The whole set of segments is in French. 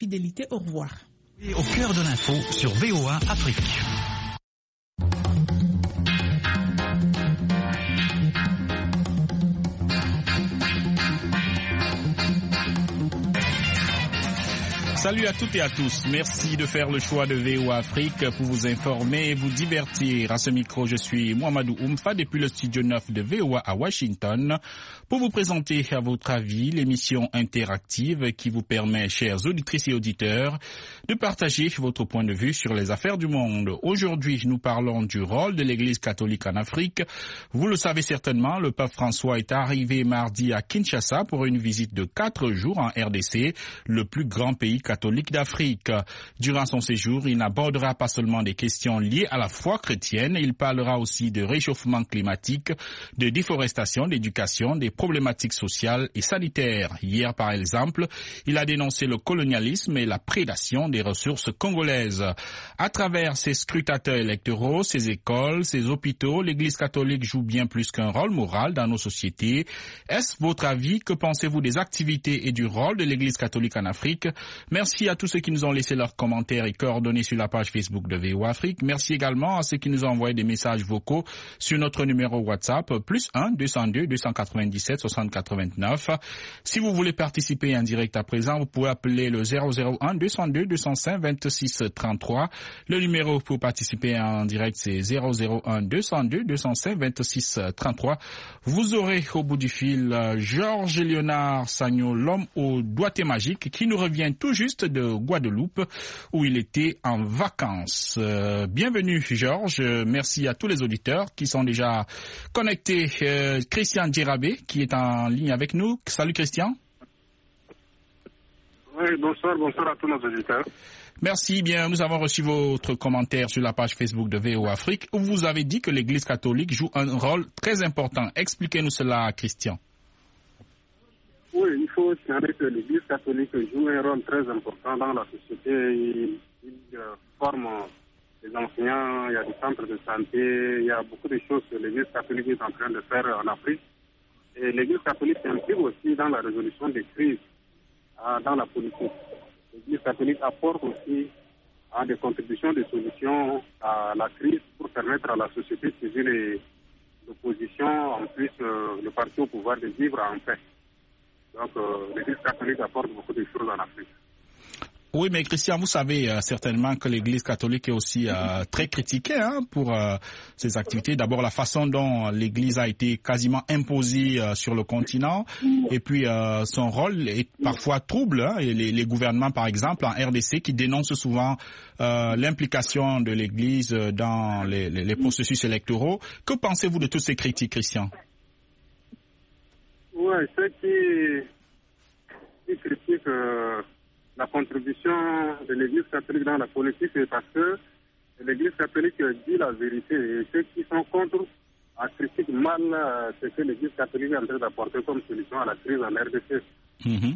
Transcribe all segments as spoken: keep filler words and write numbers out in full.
fidélité, au revoir. Et au cœur de l'info sur V O A Afrique. Salut à toutes et à tous. Merci de faire le choix de V O A Afrique pour vous informer et vous divertir. À ce micro, je suis Mohamedou Oumfa depuis le studio neuf de V O A à Washington pour vous présenter à votre avis l'émission interactive qui vous permet, chers auditrices et auditeurs, de partager votre point de vue sur les affaires du monde. Aujourd'hui, nous parlons du rôle de l'Église catholique en Afrique. Vous le savez certainement, le pape François est arrivé mardi à Kinshasa pour une visite de quatre jours en R D C, le plus grand pays catholique d'Afrique. Durant son séjour, il n'abordera pas seulement des questions liées à la foi chrétienne, il parlera aussi de réchauffement climatique, de déforestation, d'éducation, des problématiques sociales et sanitaires. Hier, par exemple, il a dénoncé le colonialisme et la prédation des ressources congolaises. À travers ses scrutateurs électoraux, ses écoles, ses hôpitaux, l'Église catholique joue bien plus qu'un rôle moral dans nos sociétés. Est-ce votre avis? Que pensez-vous des activités et du rôle de l'Église catholique en Afrique? Merci à tous ceux qui nous ont laissé leurs commentaires et coordonnées sur la page Facebook de V O A Afrique. Merci également à ceux qui nous ont envoyé des messages vocaux sur notre numéro WhatsApp, plus un deux cent deux deux cent quatre-vingt-dix-sept soixante quatre-vingt-neuf. Si vous voulez participer en direct à présent, vous pouvez appeler le zéro zéro un deux cent deux deux cent cinq vingt-six trente-trois. Le numéro pour participer en direct, c'est zéro zéro un deux cent deux deux cent cinq vingt-six trente-trois. Vous aurez au bout du fil Georges Léonard Sagno, l'homme au doigté magique, qui nous revient tout juste de Guadeloupe, où il était en vacances. Euh, bienvenue Georges, merci à tous les auditeurs qui sont déjà connectés. Euh, Christian Djerabé qui est en ligne avec nous. Salut Christian. Oui, bonsoir, bonsoir à tous nos auditeurs. Merci, bien, nous avons reçu votre commentaire sur la page Facebook de V O A Afrique où vous avez dit que l'Église catholique joue un rôle très important. Expliquez-nous cela, Christian. Oui, il faut signaler que l'Église catholique joue un rôle très important dans la société. Il, il euh, forme les enseignants, il y a des centres de santé, il y a beaucoup de choses que l'Église catholique est en train de faire en Afrique. Et l'Église catholique s'implique aussi dans la résolution des crises euh, dans la politique. L'Église catholique apporte aussi à des contributions de solutions à la crise pour permettre à la société civile et l'opposition, en plus euh, le parti au pouvoir, de vivre en paix. Donc, euh, l'Église catholique apporte beaucoup de choses en Afrique. Oui, mais Christian, vous savez euh, certainement que l'Église catholique est aussi euh, très critiquée hein, pour euh, ses activités. D'abord, la façon dont l'Église a été quasiment imposée euh, sur le continent, et puis euh, son rôle est parfois trouble. Hein, et les, les gouvernements, par exemple, en R D C, qui dénoncent souvent euh, l'implication de l'Église dans les, les, les processus électoraux. Que pensez-vous de toutes ces critiques, Christian? Oui, ceux qui, qui critiquent euh, la contribution de l'Église catholique dans la politique, c'est parce que l'Église catholique dit la vérité. Et ceux qui sont contre euh, critiquent mal euh, ce que l'Église catholique est en train d'apporter comme solution à la crise en R D C. Mm-hmm.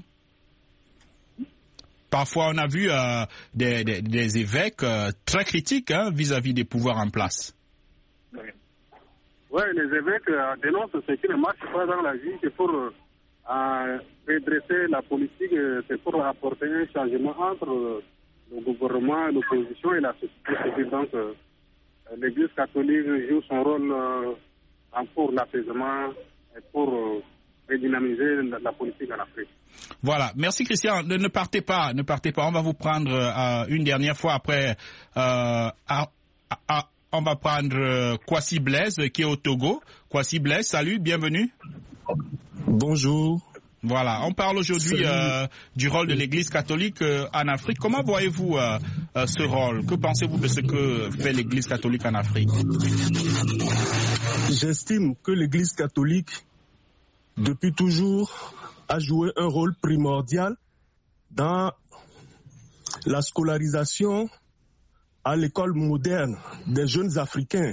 Parfois, on a vu euh, des, des, des évêques euh, très critiques hein, vis-à-vis des pouvoirs en place. Oui. Oui, les évêques euh, dénoncent ce qui ne marche pas dans la vie, c'est pour euh, redresser la politique, euh, c'est pour apporter un changement entre euh, le gouvernement, l'opposition et la société civile. Donc, euh, l'Église catholique joue son rôle euh, pour l'apaisement et pour euh, redynamiser la, la politique en Afrique. Voilà, merci Christian. Ne, ne partez pas, ne partez pas. On va vous prendre euh, une dernière fois après. Euh, à, à, On va prendre euh, Kwasi Blaise qui est au Togo. Kwasi Blaise, salut, bienvenue. Bonjour. Voilà, on parle aujourd'hui euh, du rôle de l'Église catholique euh, en Afrique. Comment voyez-vous euh, euh, ce rôle? Que pensez-vous de ce que fait l'Église catholique en Afrique? J'estime que l'Église catholique, depuis toujours, a joué un rôle primordial dans la scolarisation à l'école moderne des jeunes Africains,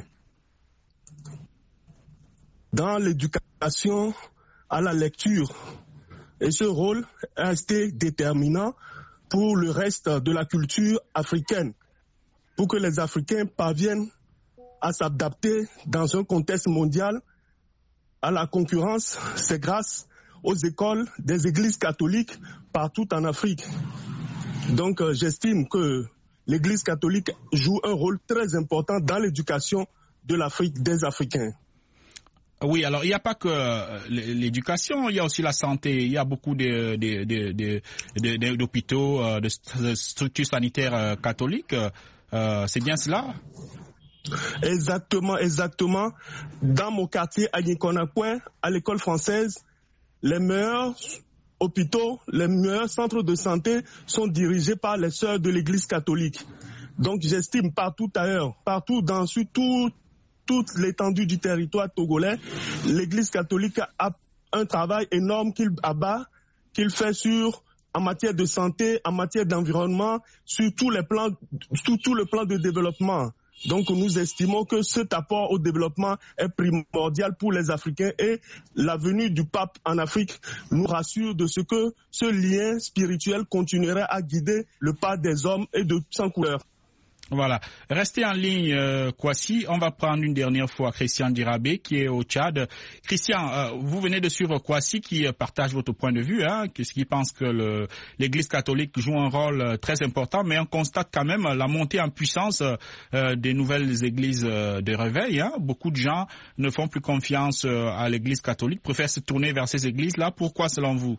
dans l'éducation à la lecture. Et ce rôle a été déterminant pour le reste de la culture africaine, pour que les Africains parviennent à s'adapter dans un contexte mondial à la concurrence. C'est grâce aux écoles des églises catholiques partout en Afrique. Donc euh, j'estime que l'Église catholique joue un rôle très important dans l'éducation de l'Afrique, des Africains. Oui, alors il n'y a pas que l'éducation, il y a aussi la santé. Il y a beaucoup de, de, de, de, de, de, d'hôpitaux, de structures sanitaires catholiques. Euh, c'est bien cela? Exactement, exactement. Dans mon quartier, à Yinkonakwe, à l'école française, les meilleurs hôpitaux, les meilleurs centres de santé sont dirigés par les sœurs de l'Église catholique. Donc j'estime partout ailleurs, partout dans sur tout, toute l'étendue du territoire togolais, l'Église catholique a un travail énorme qu'il abat, qu'il fait sur en matière de santé, en matière d'environnement, sur tous les plans, sur tout le plan de développement. Donc nous estimons que cet apport au développement est primordial pour les Africains et la venue du pape en Afrique nous rassure de ce que ce lien spirituel continuera à guider le pas des hommes et de sans couleur. Voilà. Restez en ligne, euh, Kwasi. On va prendre une dernière fois Christian Dirabé qui est au Tchad. Christian, euh, vous venez de suivre Kwasi qui euh, partage votre point de vue, hein, qui pense que le, l'Église catholique joue un rôle euh, très important, mais on constate quand même la montée en puissance euh, des nouvelles églises euh, de réveil. Hein. Beaucoup de gens ne font plus confiance euh, à l'Église catholique, préfèrent se tourner vers ces églises-là. Pourquoi, selon vous?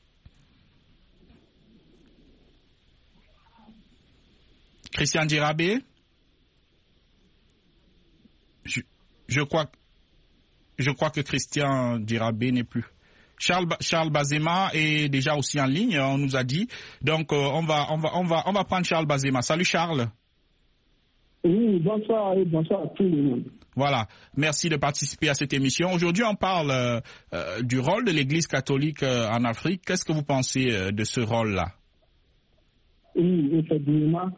Christian Dirabé, je, je crois, je crois que Christian Dirabé n'est plus. Charles, Charles Bazema est déjà aussi en ligne, on nous a dit. Donc, euh, on va, on va, on va, on va prendre Charles Bazema. Salut Charles. Oui, bonsoir et bonsoir à tout le monde. Voilà, merci de participer à cette émission. Aujourd'hui, on parle euh, euh, du rôle de l'Église catholique euh, en Afrique. Qu'est-ce que vous pensez euh, de ce rôle-là? Oui, effectivement.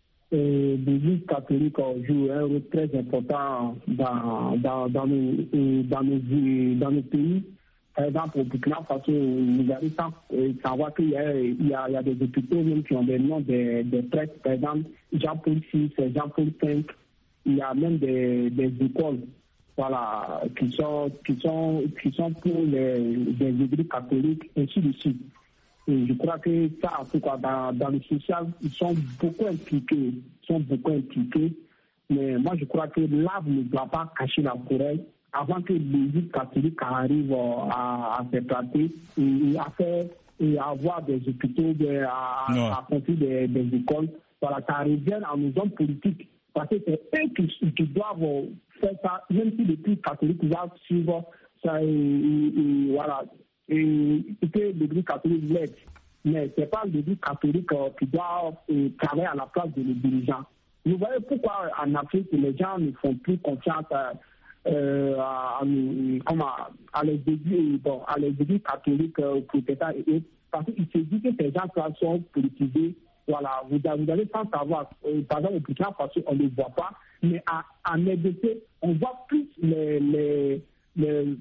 L'Église catholique joue un rôle très important dans, dans, dans, nos, dans, nos, dans nos pays. Par exemple, au Burkina Faso, vous allez savoir qu'il y a, il y a, il y a des hôpitaux même qui ont des noms des, des prêtres. Par exemple, Jean-Paul six, Jean-Paul cinq. Il y a même des, des écoles voilà, qui, sont, qui, sont, qui sont pour les, les églises catholiques, ainsi de suite. Et je crois que ça, en tout cas, dans, dans le social, ils sont beaucoup impliqués, ils sont beaucoup impliqués. Mais moi, je crois que l'arbre ne doit pas cacher la forêt avant que l'Église catholique arrive à, à s'éclater et à faire et à avoir des hôpitaux, à, à construire des, des écoles. Voilà, ça revient à nos hommes politiques. Parce que c'est eux qui, qui doivent faire ça, même si l'Église catholique va suivre ça et, et, et voilà. Et que l'Église catholique l'aide. Mais ce n'est pas l'Église catholique euh, qui doit euh, travailler à la place de les dirigeants. Vous voyez pourquoi en Afrique, les gens ne font plus confiance à, euh, à, à, à, à les églises bon, à les églises catholiques euh, protestants et autres. Parce qu'ils se disent que ces gens-là sont politisés. Voilà, vous, vous allez sans savoir. Euh, par exemple, au Burkina Faso, on ne les voit pas. Mais en R D C, on voit plus les... les, les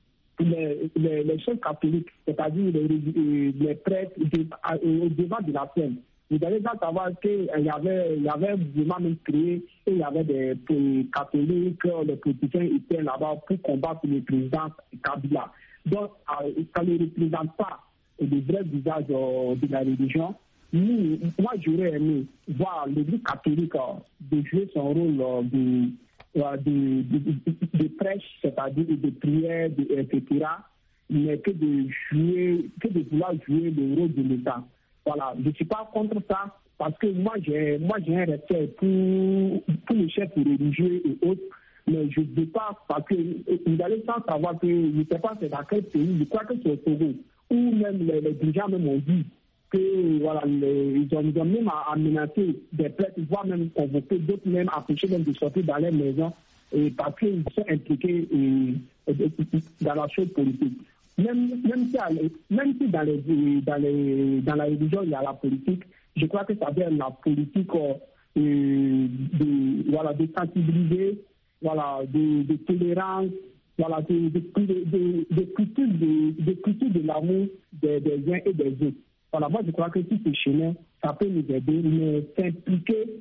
Les, les, les chefs catholiques, c'est-à-dire les, les prêtres, au devant de la scène. Vous allez savoir qu'il y avait, il y avait un mouvement même créé et il y avait des, des catholiques, les politiciens étaient là-bas pour combattre le président Kabila. Donc, ça ne représente pas le vrai visage de la religion. Nous, moi, j'aurais aimé voir l'Église catholique de jouer son rôle de De, de, de, de prêche, c'est-à-dire de prière, de, et cetera, mais que de jouer, que de vouloir jouer le rôle de l'État. Voilà, je ne suis pas contre ça, parce que moi j'ai, moi j'ai un respect pour, pour les chefs religieux et autres, mais je ne veux pas, parce que vous allez sans savoir que, je ne sais pas c'est dans quel pays, je crois que c'est au Togo, où même les, les dirigeants même ont dit que voilà, les, ils, ont, ils ont même aménagé des prêtres, voire même convoqué d'autres, même empêché même de sortir dans les maisons, et parce qu'ils sont impliqués et, et, et, dans la chose politique. Même, même, si, même si dans, les, dans, les, dans la religion il y a la politique, je crois que ça vient la politique euh, de, voilà, de sensibiliser, voilà, de, de tolérance, voilà, de, de, de, de, de culture de, de, culture de l'amour des, des uns et des autres. Voilà, moi je crois que si ce chemin, ça peut nous aider, mais s'impliquer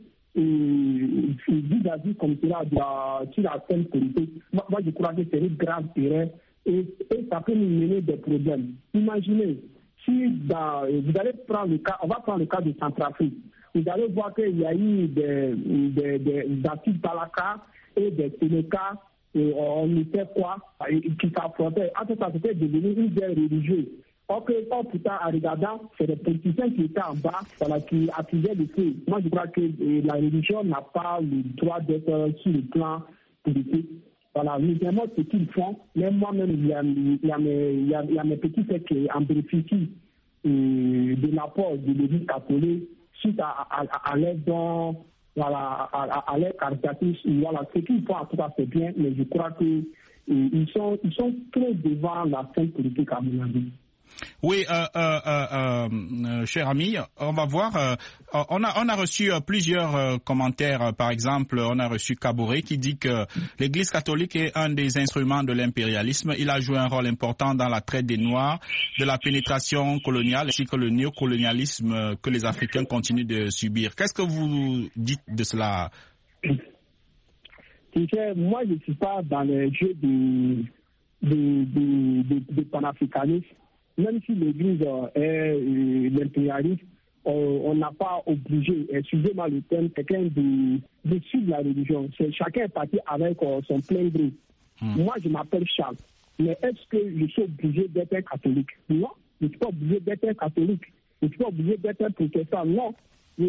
vis-à-vis comme cela sur la scène politique, moi, moi je crois que c'est une grave erreur et, et ça peut nous mener des problèmes. Imaginez si dans, vous allez prendre le cas, on va prendre le cas de Centrafrique. Vous allez voir qu'il y a eu des, des, des, des actifs Balaka et des Sénéca, et on ne sait quoi, qui s'affrontaient. En tout cas, c'était devenu une guerre religieuse. Or, que, or putain, en regardant, c'est les politiciens qui étaient en bas, voilà, qui accusaient le feu. Moi, je crois que euh, la religion n'a pas le droit d'être sur le plan politique. Voilà, nous aimons ce qu'ils font, mais moi-même, il y a, il y a, mes, il y a, il y a mes petits faits qui en bénéficient euh, de l'apport de l'Église catholique suite à, à, à, à l'aide dont, voilà, à, à, à l'aide caritative. Voilà, ce qu'ils font, en tout cas, c'est bien, mais je crois qu'ils euh, sont, ils sont trop devant la scène politique, à mon avis. Oui, euh, euh, euh, euh, cher ami, on va voir. Euh, on a on a reçu euh, plusieurs euh, commentaires. Par exemple, on a reçu Kabouré qui dit que l'Église catholique est un des instruments de l'impérialisme. Il a joué un rôle important dans la traite des Noirs, de la pénétration coloniale, ainsi que le néocolonialisme que les Africains continuent de subir. Qu'est-ce que vous dites de cela? Moi, je ne suis pas dans les jeux de, de, de, de, de panafricanisme. Même si l'Église est euh, l'impérialisme, on n'a pas obligé, excusez-moi le terme, quelqu'un de, de suivre la religion. C'est, chacun est parti avec euh, son plein gré. Mmh. Moi, je m'appelle Charles. Mais est-ce que je suis obligé d'être catholique? Non, je ne suis pas obligé d'être catholique. Je ne suis pas obligé d'être protestant. Non. Je,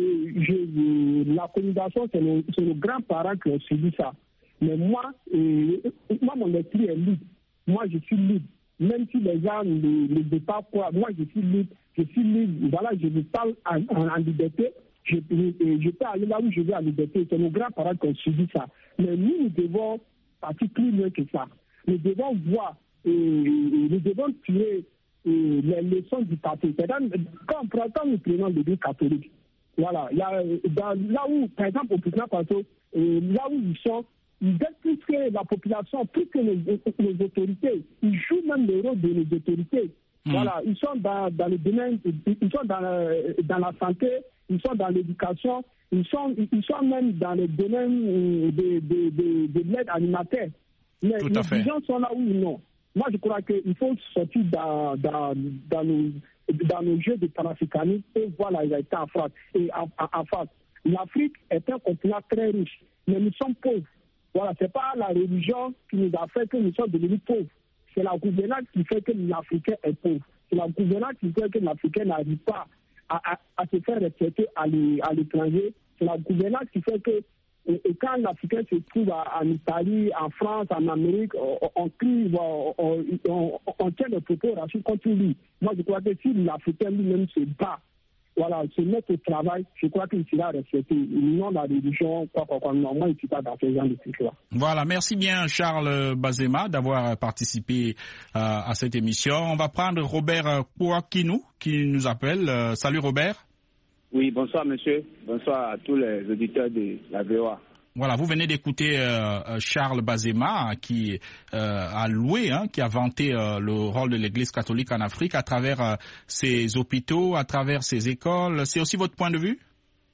je, la colonisation, c'est nos, c'est nos grands-parents qui ont suivi ça. Mais moi, euh, moi, mon esprit est libre. Moi, je suis libre. Même si les gens ne le disent pas quoi, moi je suis libre, je suis libre, voilà, je me parle en, en, en liberté, je, je, je peux aller là où je veux en liberté, c'est nos grands-parents qui ont suivi ça. Mais nous, nous devons partir plus loin que ça. Nous devons voir, et, et nous devons tirer et, les leçons du passé. Quand, quand nous prenons l'Église catholique, voilà, il y a, dans, là où, par exemple, au Burkina Faso, là où ils sont, ils aident plus que la population, plus que les, les autorités. Ils jouent même le rôle de les autorités. Mmh. Voilà, ils sont dans, dans le domaine, ils sont dans, dans la santé, ils sont dans l'éducation, ils sont, ils sont même dans le domaine de, de, de, de l'aide alimentaire. Mais les gens sont là où ils sont. Moi, je crois qu'il faut sortir dans, dans, dans, nos, dans nos jeux de panafricanisme et voir la réalité en face. Et en, en, en face, l'Afrique est un continent très riche, mais nous sommes pauvres. Voilà, ce n'est pas la religion qui nous a fait que nous sommes devenus pauvres. C'est la gouvernance qui fait que l'Africain est pauvre. C'est la gouvernance qui fait que l'Africain n'arrive pas à, à, à se faire respecter à l'étranger. C'est la gouvernance qui fait que et, et quand l'Africain se trouve à, en Italie, en France, en Amérique, on, on crie, on, on, on, on tient le propos raciste contre lui. Moi, je crois que si l'Africain lui-même se bat, voilà, se mettre au travail, je crois qu'il sera respecté. Non, la religion, quoi, quoi, quoi. Non, moi, je ne suis pas dans ce genre de trucs-là. Voilà, merci bien, Charles Bazema, d'avoir participé euh, à cette émission. On va prendre Robert Kouakinou, qui nous appelle. Euh, salut, Robert. Oui, bonsoir, monsieur. Bonsoir à tous les auditeurs de la V O A. Voilà, vous venez d'écouter euh, Charles Bazema qui euh, a loué, hein, qui a vanté euh, le rôle de l'Église catholique en Afrique à travers euh, ses hôpitaux, à travers ses écoles. C'est aussi votre point de vue?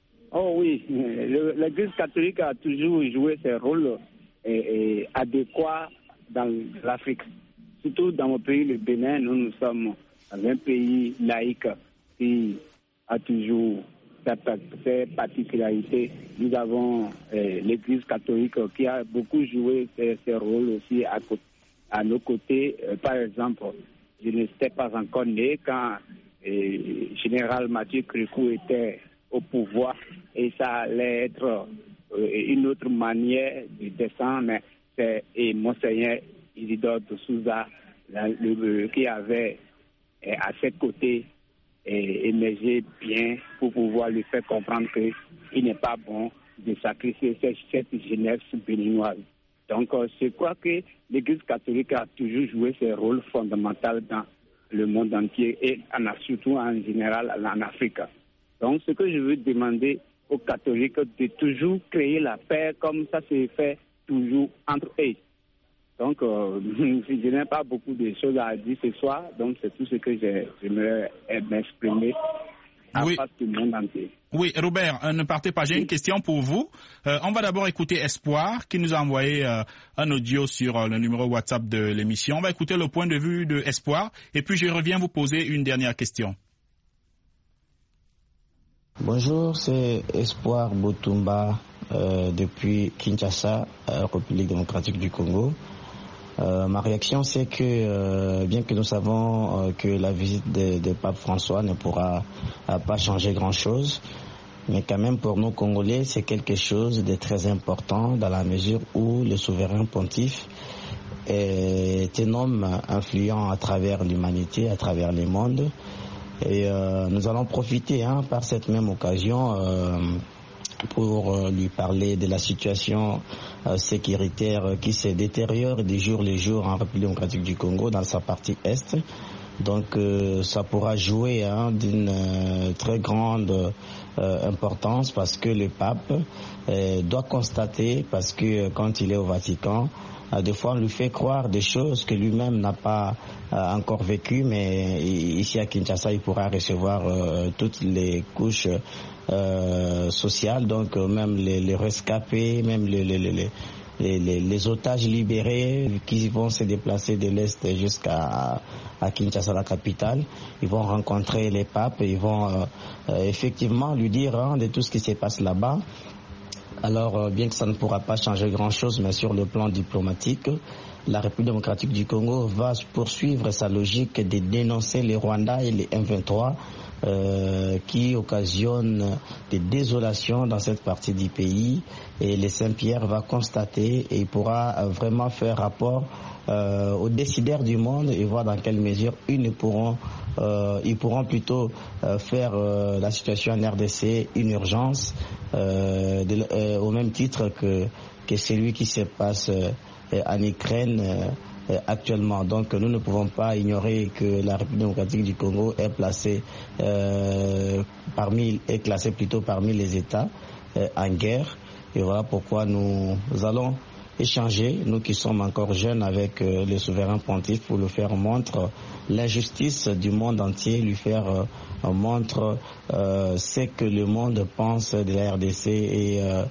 Oh oui, l'Église catholique a toujours joué ses rôles et, et adéquats dans l'Afrique. Surtout dans mon pays, le Bénin, nous, nous sommes dans un pays laïque qui a toujours ces particularités. Nous avons euh, l'Église catholique qui a beaucoup joué ses, ses rôles aussi à, à nos côtés. Euh, par exemple, je n'étais pas encore né quand euh, général Mathieu Crécou était au pouvoir et ça allait être euh, une autre manière de descendre, mais c'est et Monseigneur Isidore de Souza la, le, qui avait euh, à ses côtés et émerger bien pour pouvoir lui faire comprendre qu'il n'est pas bon de sacrifier cette, cette jeunesse béninoise. Donc, euh, je crois que l'Église catholique a toujours joué ses rôles fondamentaux dans le monde entier et en, surtout en général en Afrique. Donc, ce que je veux demander aux catholiques, de toujours créer la paix comme ça se fait toujours entre eux. Donc, euh, je n'ai pas beaucoup de choses à dire ce soir, donc c'est tout ce que j'aimerais m'exprimer à oui. face du monde entier. Oui, Robert, euh, ne partez pas, j'ai une question pour vous. Euh, on va d'abord écouter Espoir, qui nous a envoyé euh, un audio sur euh, le numéro WhatsApp de l'émission. On va écouter le point de vue de Espoir, et puis je reviens vous poser une dernière question. Bonjour, c'est Espoir Boutumba euh, depuis Kinshasa, euh, République démocratique du Congo. Euh, ma réaction, c'est que euh, bien que nous savons euh, que la visite de, de Pape François ne pourra euh, pas changer grand-chose, mais quand même pour nous Congolais, c'est quelque chose de très important dans la mesure où le souverain pontife est un homme influent à travers l'humanité, à travers le monde. Et euh, nous allons profiter hein, par cette même occasion euh, pour euh, lui parler de la situation euh, sécuritaire qui se détériore de jour en jour en République démocratique du Congo dans sa partie est. Donc euh, ça pourra jouer hein, d'une euh, très grande euh, importance parce que le pape euh, doit constater, parce que euh, quand il est au Vatican, euh, des fois on lui fait croire des choses que lui-même n'a pas euh, encore vécues, mais ici à Kinshasa il pourra recevoir euh, toutes les couches euh, sociales, donc euh, même les, les rescapés, même les, les, les, les, les, les otages libérés qui vont se déplacer de l'Est jusqu'à à Kinshasa, la capitale. Ils vont rencontrer les papes, ils vont euh, euh, effectivement lui dire hein, de tout ce qui se passe là-bas. Alors, euh, bien que ça ne pourra pas changer grand-chose, mais sur le plan diplomatique, la République démocratique du Congo va poursuivre sa logique de dénoncer les Rwandais et les M vingt-trois euh, qui occasionnent des désolations dans cette partie du pays. Et le Saint-Pierre va constater et il pourra vraiment faire rapport euh, aux décideurs du monde et voir dans quelle mesure ils ne pourront, euh, ils pourront plutôt euh, faire euh, la situation en R D C une urgence euh, de, euh, au même titre que, que celui qui se passe euh, en Ukraine euh, actuellement. Donc nous ne pouvons pas ignorer que la République démocratique du Congo est placée euh, parmi, est classée plutôt parmi les États euh, en guerre. Et voilà pourquoi nous allons échanger, nous qui sommes encore jeunes, avec euh, le souverain pontife pour lui faire montre l'injustice du monde entier, lui faire euh, montre euh, ce que le monde pense de la R D C et euh,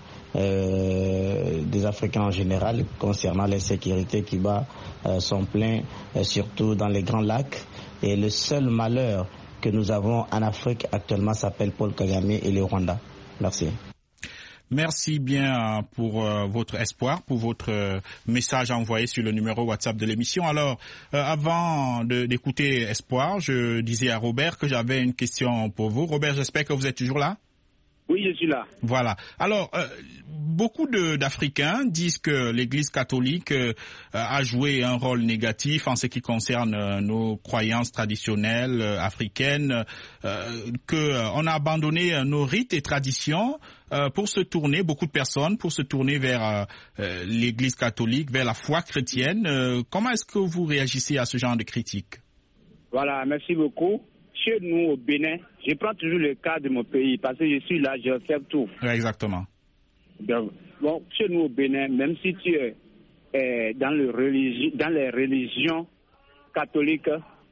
euh, des Africains en général concernant l'insécurité qui bat euh, son plein, euh, surtout dans les grands lacs. Et le seul malheur que nous avons en Afrique actuellement s'appelle Paul Kagame et le Rwanda. Merci. Merci bien pour euh, votre espoir, pour votre euh, message envoyé sur le numéro WhatsApp de l'émission. Alors, euh, avant de, d'écouter Espoir, je disais à Robert que j'avais une question pour vous. Robert, j'espère que vous êtes toujours là. Oui, je suis là. Voilà. Alors, euh, beaucoup de, d'Africains disent que l'Église catholique euh, a joué un rôle négatif en ce qui concerne euh, nos croyances traditionnelles euh, africaines, euh, que euh, on a abandonné euh, nos rites et traditions euh, pour se tourner, beaucoup de personnes, pour se tourner vers euh, euh, l'Église catholique, vers la foi chrétienne. Euh, comment est-ce que vous réagissez à ce genre de critiques? Voilà, merci beaucoup. Chez nous, au Bénin, je prends toujours le cas de mon pays parce que je suis là, j'observe tout. Oui, exactement. Donc, bon, chez nous, au Bénin, même si tu es euh, dans, le religi- dans les religions catholiques,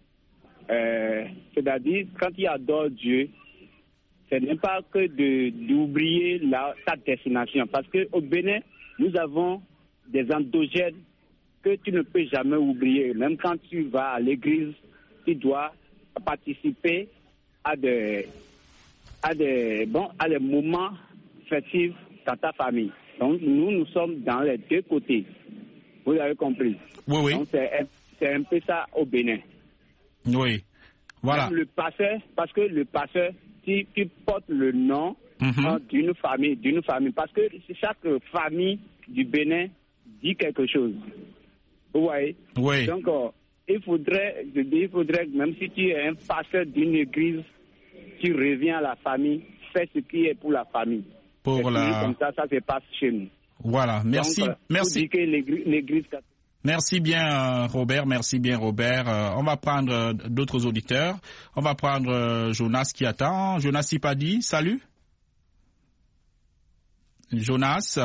euh, c'est-à-dire quand il adore Dieu, ce n'est pas que de, d'oublier la, ta destination. Parce qu'au Bénin, nous avons des endogènes que tu ne peux jamais oublier. Même quand tu vas à l'église, tu dois participer à des, à des, bon, à des moments festifs dans ta famille. Donc nous, nous sommes dans les deux côtés. Vous avez compris? Oui, oui. Donc c'est, c'est un peu ça au Bénin. Oui, voilà. Même le pasteur, parce que le pasteur, tu, tu portes le nom mm-hmm. hein, d'une famille, d'une famille, parce que chaque famille du Bénin dit quelque chose. Vous voyez? Oui. Donc, euh, il faudrait, je dis, il faudrait, même si tu es un pasteur d'une église, tu reviens à la famille, fais ce qui est pour la famille. Pour la... Comme ça, ça se passe chez nous. Voilà, merci. Donc, euh, merci. Que l'église, l'église... Merci bien, Robert. Merci bien, Robert. Euh, on va prendre euh, d'autres auditeurs. On va prendre euh, Jonas qui attend. Jonas Sipadi, salut. Jonas.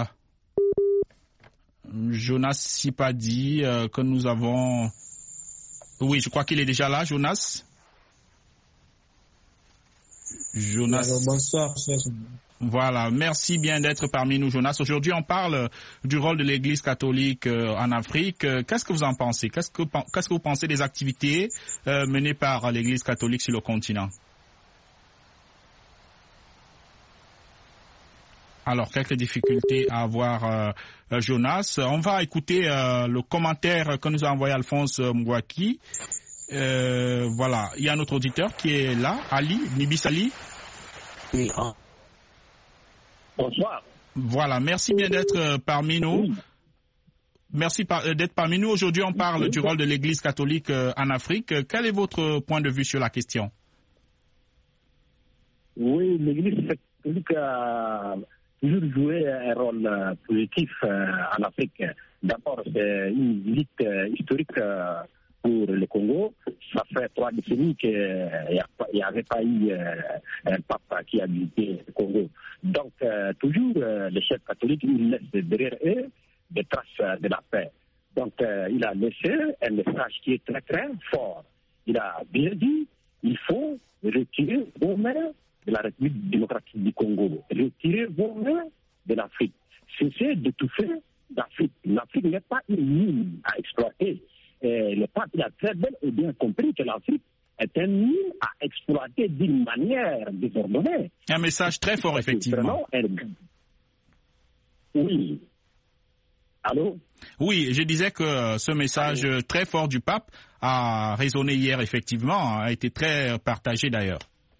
Jonas Sipadi, euh, que nous avons... Oui, je crois qu'il est déjà là, Jonas. Jonas. Alors, bonsoir. Voilà, merci bien d'être parmi nous, Jonas. Aujourd'hui, on parle du rôle de l'Église catholique en Afrique. Qu'est-ce que vous en pensez? Qu'est-ce que, qu'est-ce que vous pensez des activités euh, menées par l'Église catholique sur le continent? Alors, quelques difficultés à avoir euh, Jonas. On va écouter euh, le commentaire que nous a envoyé Alphonse Mwaki. Euh, voilà, il y a notre auditeur qui est là, Ali, Nibis Ali. Oui. Bonsoir. Voilà, merci bien d'être euh, parmi nous. Oui. Merci par, euh, d'être parmi nous. Aujourd'hui, on parle oui. du rôle de l'Église catholique euh, en Afrique. Quel est votre point de vue sur la question? Oui, l'Église catholique a toujours joué un rôle euh, positif euh, en Afrique. D'abord, c'est une visite euh, historique euh, pour le Congo. Ça fait trois décennies qu'il n'y avait pas eu euh, un pape qui a visité le Congo. Donc, euh, toujours, euh, les chefs catholiques, ils laissent derrière eux des traces de la paix. Donc, euh, il a laissé un message qui est très, très fort. Il a bien dit, il faut retirer vos mains de la République démocratique du Congo. Retirez vos mains de l'Afrique. Cessez d'étouffer l'Afrique. L'Afrique n'est pas une mine à exploiter. Et le pape a très bien et bien compris que l'Afrique est une mine à exploiter d'une manière désordonnée. Un message très fort, effectivement. Oui. Allô? Oui, je disais que ce message Allô? très fort du pape a résonné hier, effectivement, a été très partagé d'ailleurs.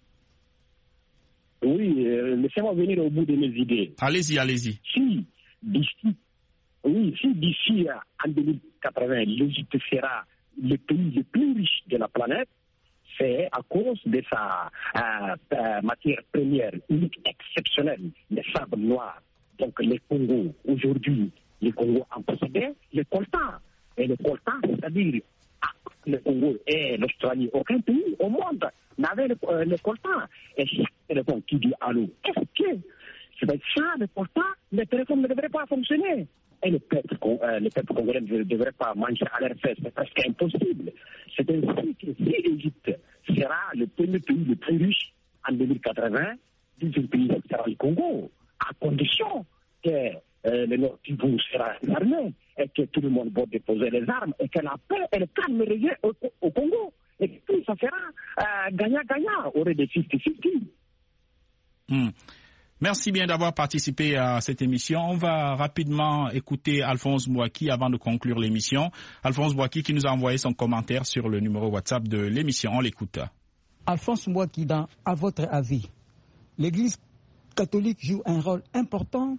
Oui, euh, laissez-moi venir au bout de mes idées. Allez-y, allez-y. Si d'ici, oui, si d'ici en deux mille quatre-vingts, l'Égypte sera le pays le plus riche de la planète, c'est à cause de sa euh, euh, matière première unique, exceptionnelle, le sable noir. Donc le Congo, aujourd'hui, le Congo en possédait le coltan. Et le coltan, c'est-à-dire le Congo et l'Australie, aucun pays au monde n'avait le, euh, le coltan. Et chaque téléphone qui dit allô, qu'est-ce que c'est? Ça, le coltan, le téléphone ne devrait pas fonctionner. Et le peuple, euh, le peuple congolais ne devrait pas manger à leur fête. C'est presque impossible. C'est ainsi que si l'Égypte sera le premier pays le plus riche en deux mille quatre-vingts, le deuxième pays sera le Congo, à condition que euh, le Nord Kivu sera armé et que tout le monde va déposer les armes et que la paix et le calme reviennent au, au Congo. Et puis ça sera euh, gagnant-gagnant, aurait des cinquante cinquante. Hmm. Merci bien d'avoir participé à cette émission. On va rapidement écouter Alphonse Mwaki avant de conclure l'émission. Alphonse Mwaki qui nous a envoyé son commentaire sur le numéro WhatsApp de l'émission. On l'écoute. Alphonse Mwaki, dans, à votre avis, l'Église catholique joue un rôle important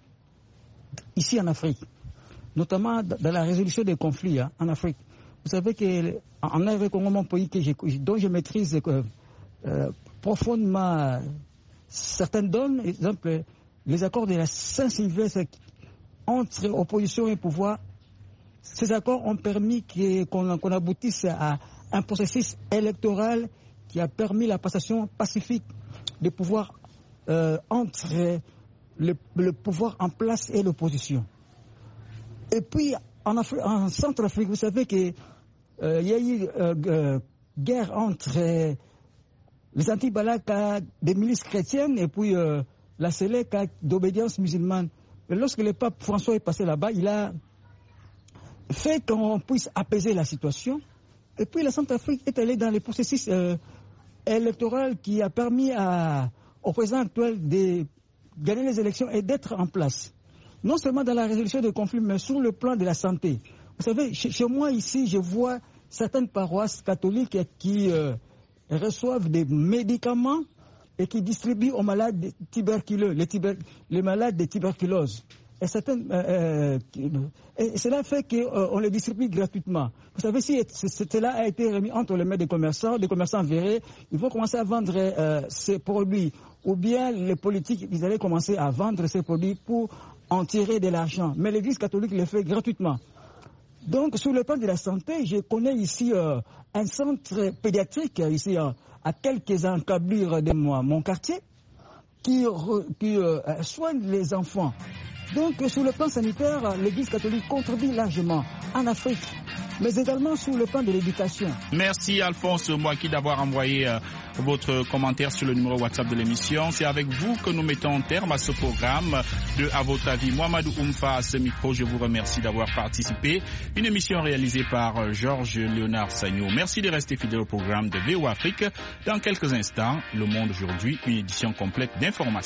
ici en Afrique, notamment dans la résolution des conflits hein, en Afrique. Vous savez qu'en Afrique, mon pays que je, dont je maîtrise euh, euh, profondément certaines donnes, par exemple les accords de la Saint-Sylvestre entre opposition et pouvoir, ces accords ont permis qu'on qu'on aboutisse à un processus électoral qui a permis la passation pacifique des pouvoirs euh, entre le, le pouvoir en place et l'opposition. Et puis en, Afri- en Centrafrique, vous savez qu'il euh, y a eu euh, euh, guerre entre euh, les Anti-Balaka des milices chrétiennes et puis euh, la Séléka d'obédience musulmane. Et lorsque le pape François est passé là-bas, il a fait qu'on puisse apaiser la situation. Et puis la Centrafrique est allée dans le processus euh, électoral qui a permis à, au président actuel de gagner les élections et d'être en place. Non seulement dans la résolution des conflits, mais sur le plan de la santé. Vous savez, chez, chez moi ici, je vois certaines paroisses catholiques qui euh, reçoivent des médicaments et qui distribuent aux malades tuberculeux, les, tuber, les malades de tuberculose. Et, certaines, euh, euh, et cela fait qu'on euh, les distribue gratuitement. Vous savez, si cela a été remis entre les mains des commerçants, des commerçants verrés, ils vont commencer à vendre euh, ces produits. Ou bien les politiques, ils allaient commencer à vendre ces produits pour en tirer de l'argent. Mais l'Église catholique le fait gratuitement. Donc, sur le plan de la santé, je connais ici euh, un centre pédiatrique, ici euh, à quelques encablures de moi, mon quartier, qui, qui euh, soigne les enfants. Donc, sur le plan sanitaire, l'Église catholique contribue largement en Afrique. mais également sur le plan de l'éducation. Merci Alphonse Mouaki d'avoir envoyé euh, votre commentaire sur le numéro WhatsApp de l'émission. C'est avec vous que nous mettons terme à ce programme de À votre avis. Mohamedou Oumfa à ce micro, je vous remercie d'avoir participé. Une émission réalisée par euh, Georges Léonard Sagno. Merci de rester fidèle au programme de V O A Afrique. Dans quelques instants, Le Monde aujourd'hui, une édition complète d'informations.